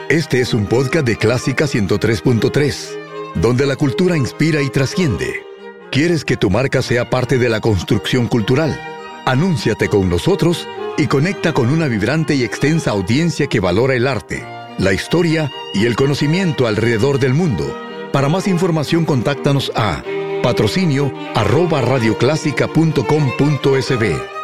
Este es un podcast de Clásica 103.3, donde la cultura inspira y trasciende. ¿Quieres que tu marca sea parte de la construcción cultural? Anúnciate con nosotros y conecta con una vibrante y extensa audiencia que valora el arte, la historia y el conocimiento alrededor del mundo. Para más información, contáctanos a patrocinio@radioclásica.com.sb.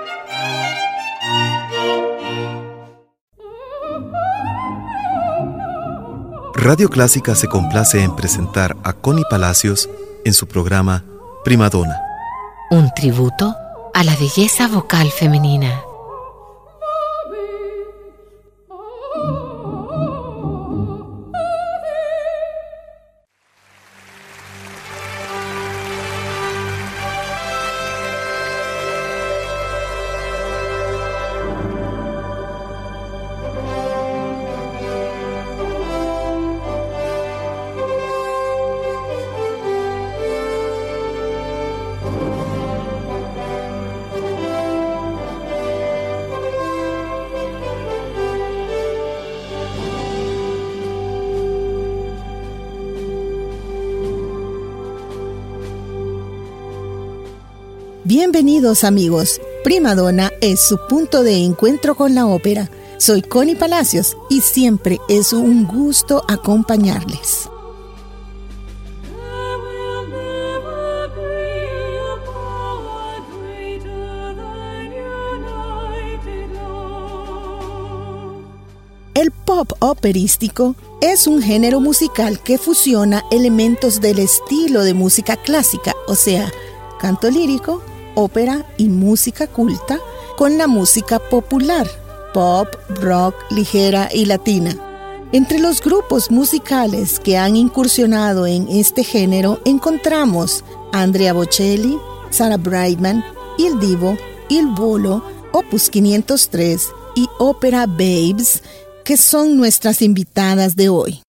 Radio Clásica se complace en presentar a Connie Palacios en su programa Primadonna. Un tributo a la belleza vocal femenina. Bienvenidos amigos, Primadonna es su punto de encuentro con la ópera. Soy Connie Palacios y siempre es un gusto acompañarles. El pop operístico es un género musical que fusiona elementos del estilo de música clásica, o sea, canto lírico, ópera y música culta, con la música popular, pop, rock, ligera y latina. Entre los grupos musicales que han incursionado en este género encontramos Andrea Bocelli, Sarah Brightman, Il Divo, Il Volo, Opus 503 y Opera Babes, que son nuestras invitadas de hoy.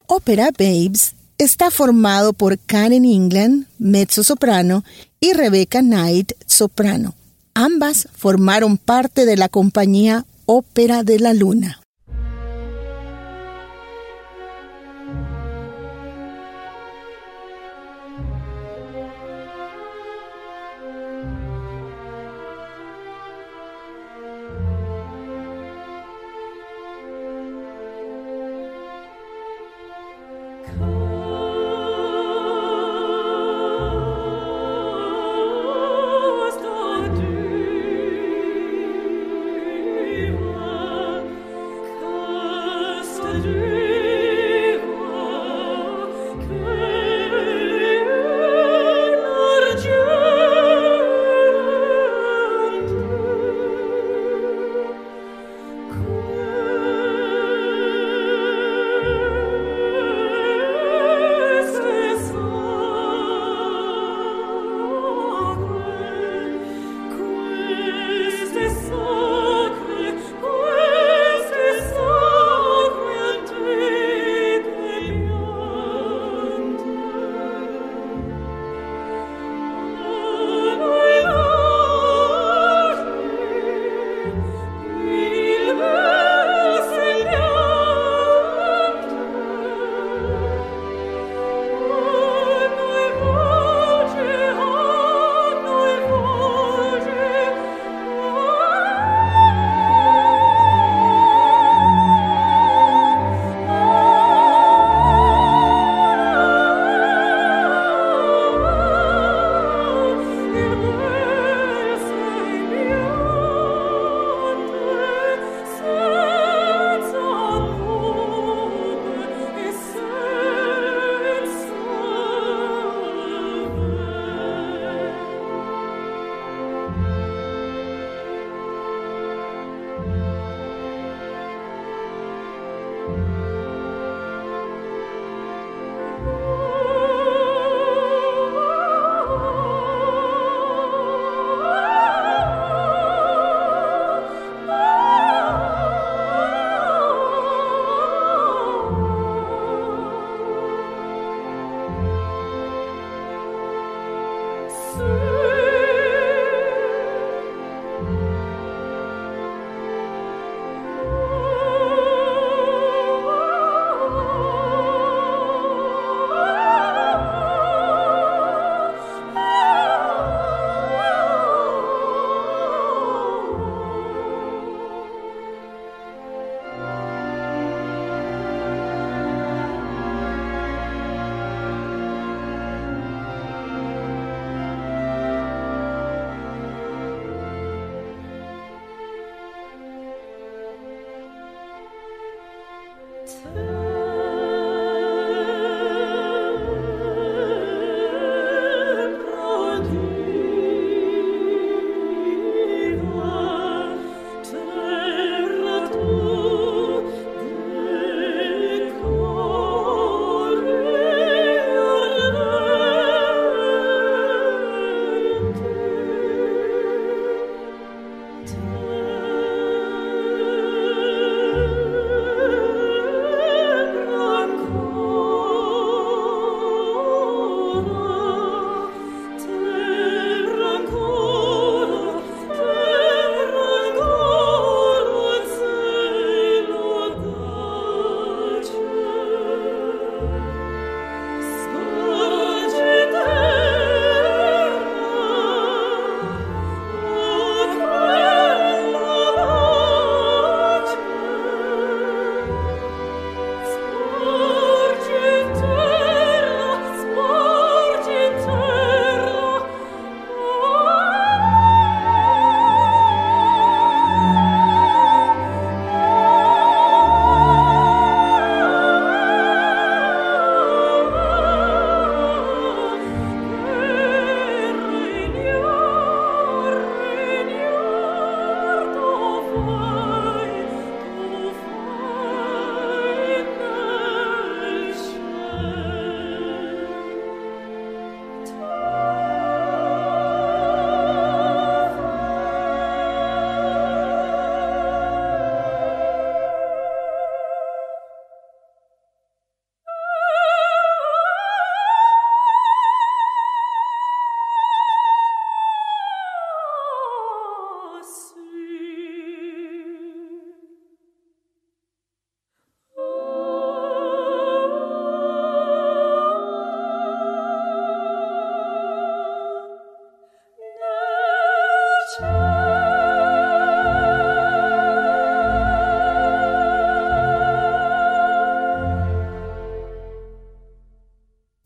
Opera Babes está formado por Karen England, mezzosoprano, y Rebecca Knight, soprano. Ambas formaron parte de la compañía Ópera de la Luna.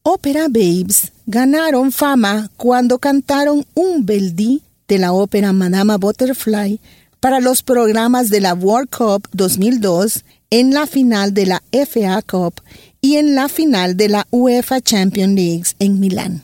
Opera Babes ganaron fama cuando cantaron un Verdi de la ópera Madama Butterfly para los programas de la World Cup 2002, en la final de la FA Cup y en la final de la UEFA Champions League en Milán.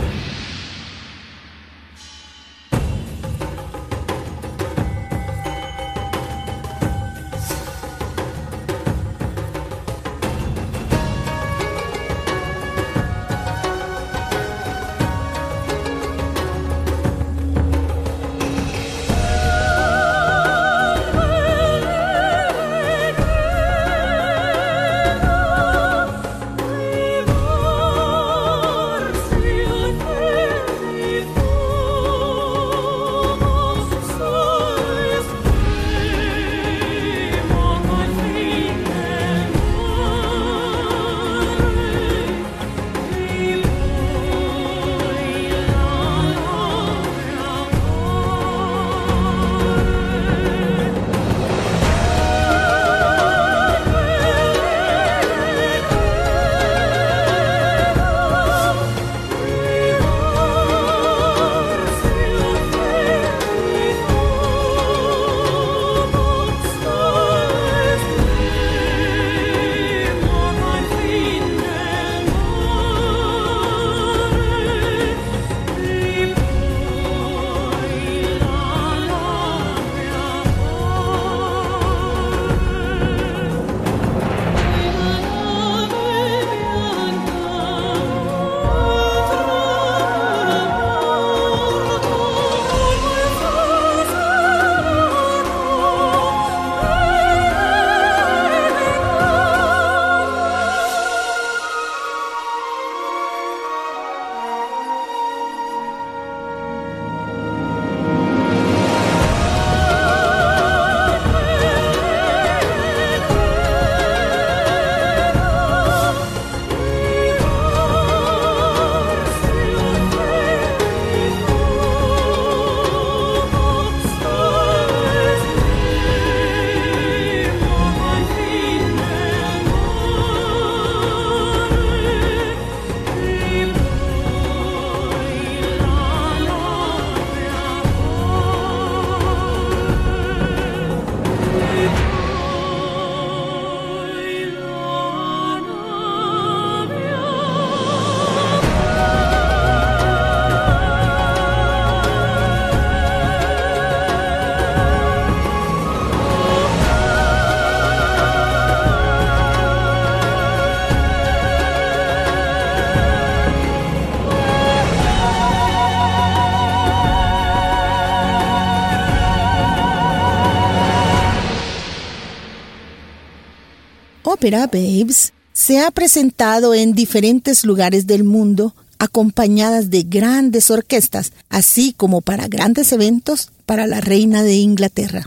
Opera Babes se ha presentado en diferentes lugares del mundo acompañadas de grandes orquestas, así como para grandes eventos para la reina de Inglaterra.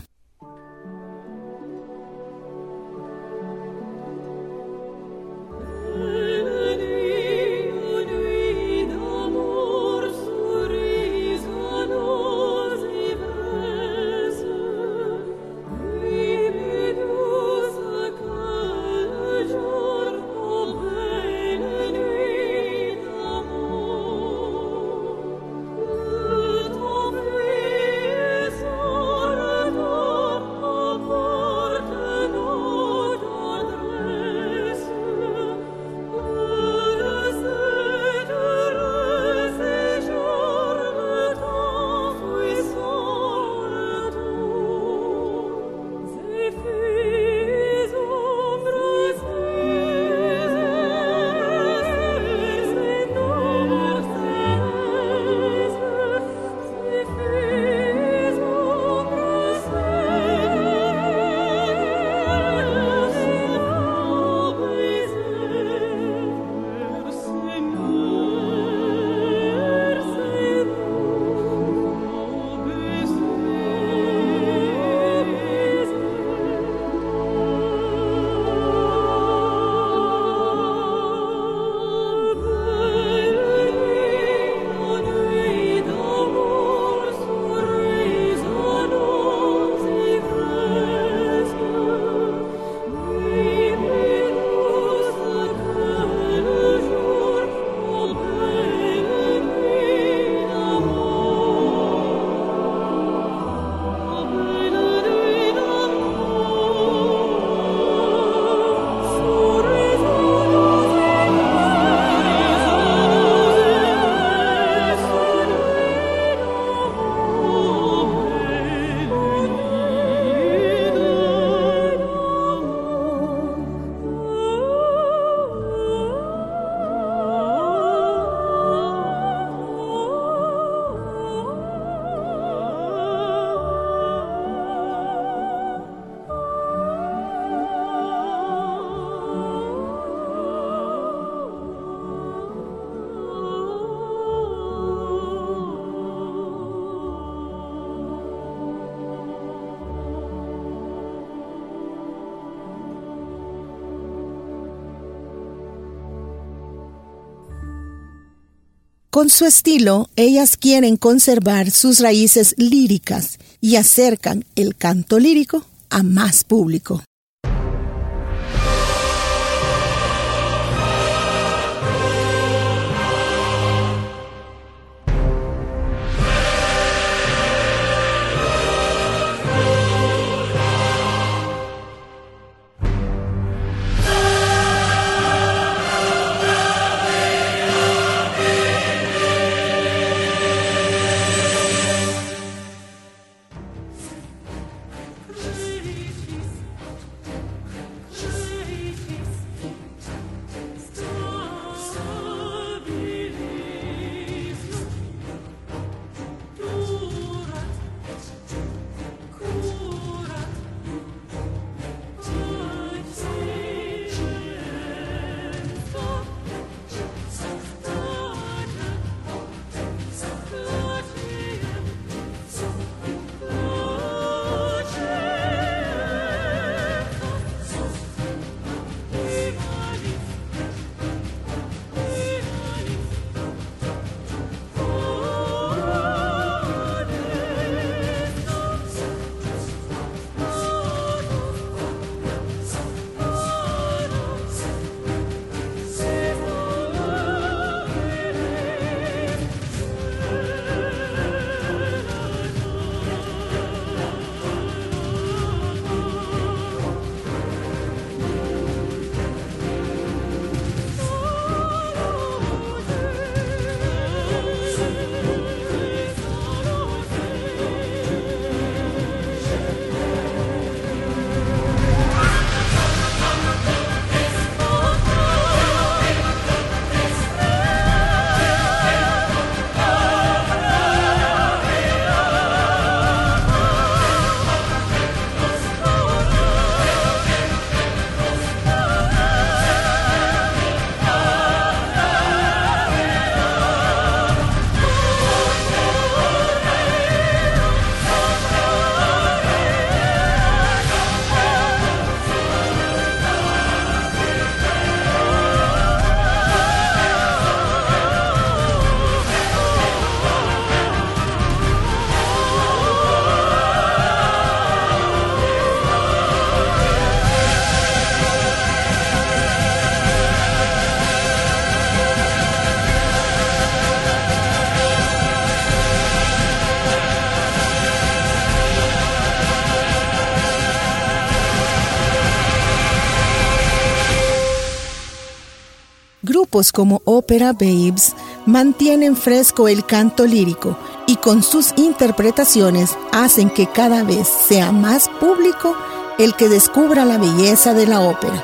Oh Con su estilo, ellas quieren conservar sus raíces líricas y acercan el canto lírico a más público. Grupos como Opera Babes mantienen fresco el canto lírico y con sus interpretaciones hacen que cada vez sea más público el que descubra la belleza de la ópera.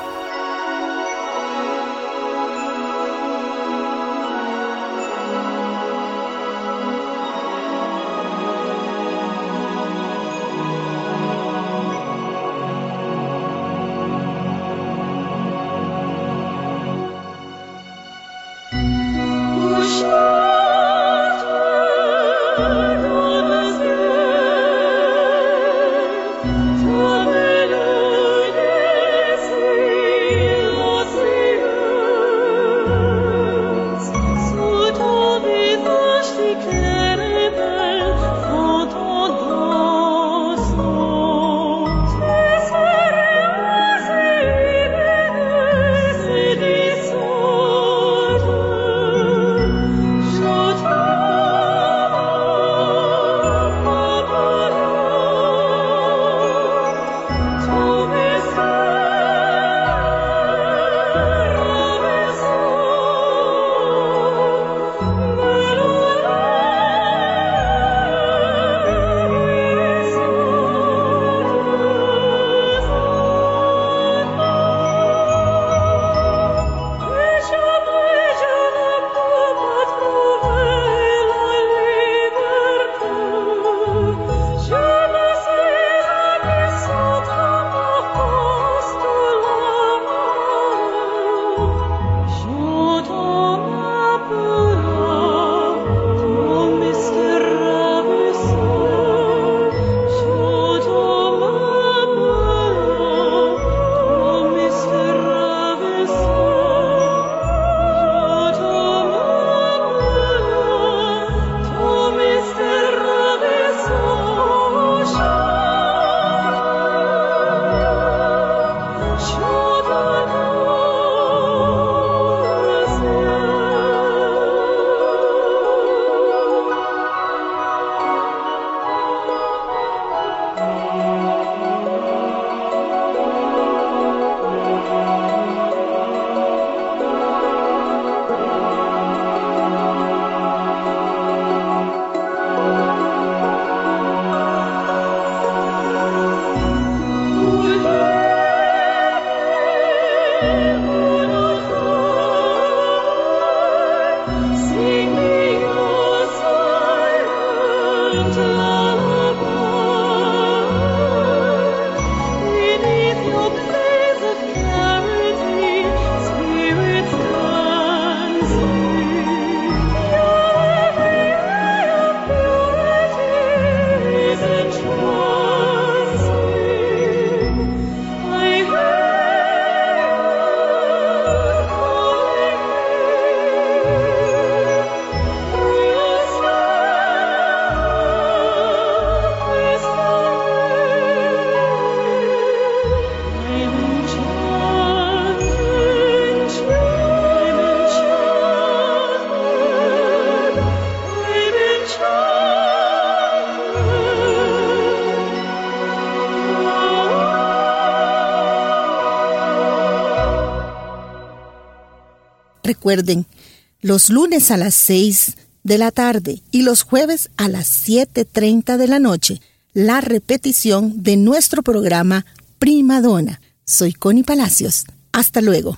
Recuerden, los lunes a las 6 de la tarde y los jueves a las 7:30 de la noche, la repetición de nuestro programa Prima Donna. Soy Connie Palacios. Hasta luego.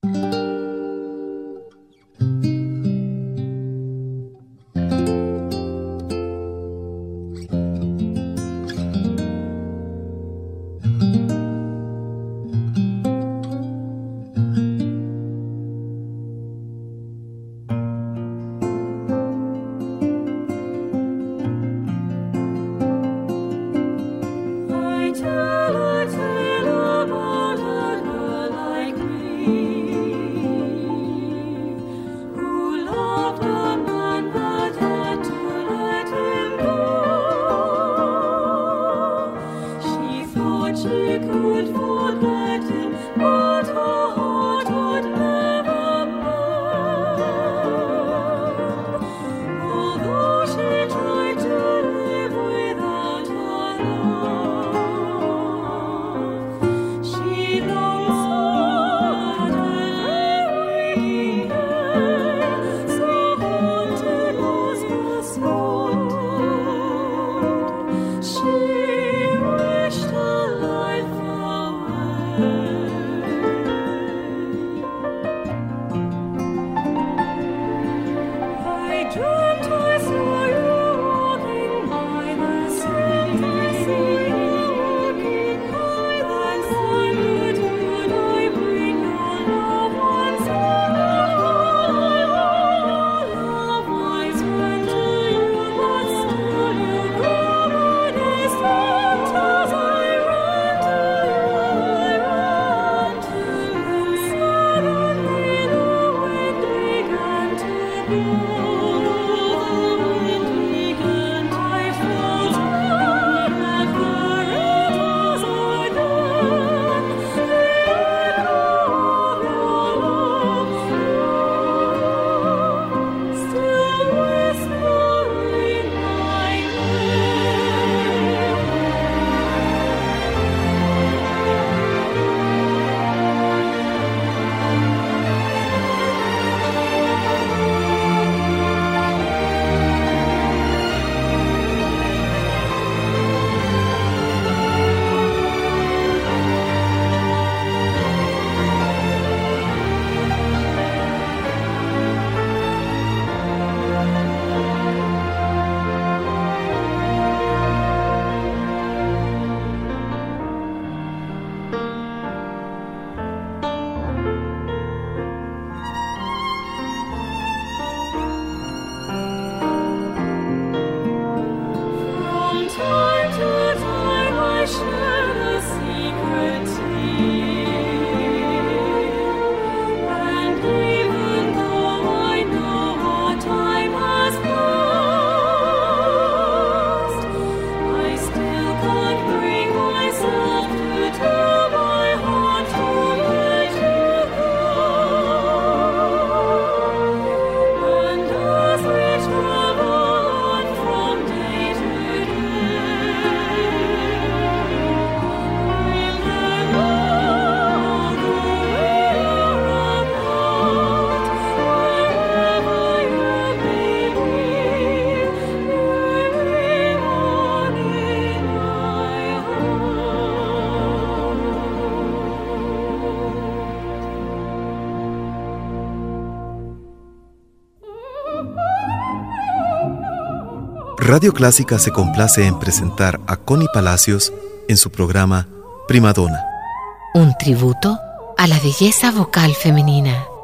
Radio Clásica se complace en presentar a Connie Palacios en su programa Prima Donna. Un tributo a la belleza vocal femenina.